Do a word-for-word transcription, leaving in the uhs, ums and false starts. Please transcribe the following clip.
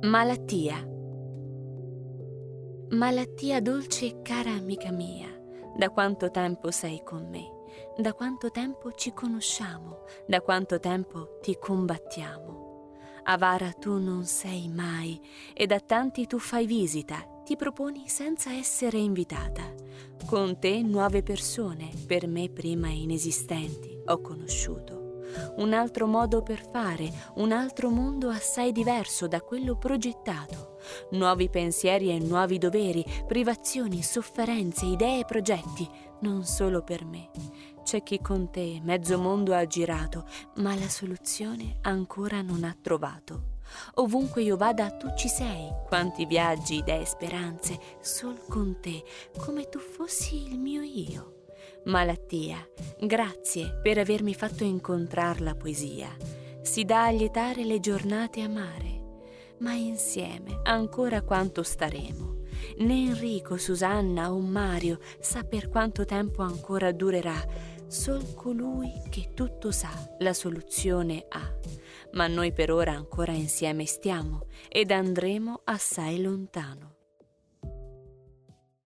Malattia. Malattia dolce e cara amica mia, da quanto tempo sei con me, da quanto tempo ci conosciamo, da quanto tempo ti combattiamo. Avara tu non sei mai, ed a tanti tu fai visita, ti proponi senza essere invitata. Con te nuove persone, per me prima inesistenti, ho conosciuto. Un altro modo per fare, un altro mondo assai diverso da quello progettato. Nuovi pensieri e nuovi doveri, privazioni, sofferenze, idee e progetti, non solo per me. C'è chi con te mezzo mondo ha girato, ma la soluzione ancora non ha trovato. Ovunque io vada tu ci sei, quanti viaggi, idee, speranze, sol con te, come tu fossi il mio io. Malattia, grazie per avermi fatto incontrar la poesia. Si dà a lietare le giornate amare, ma insieme ancora quanto staremo. Né Enrico, Susanna o Mario sa per quanto tempo ancora durerà. Sol colui che tutto sa la soluzione ha. Ma noi per ora ancora insieme stiamo ed andremo assai lontano.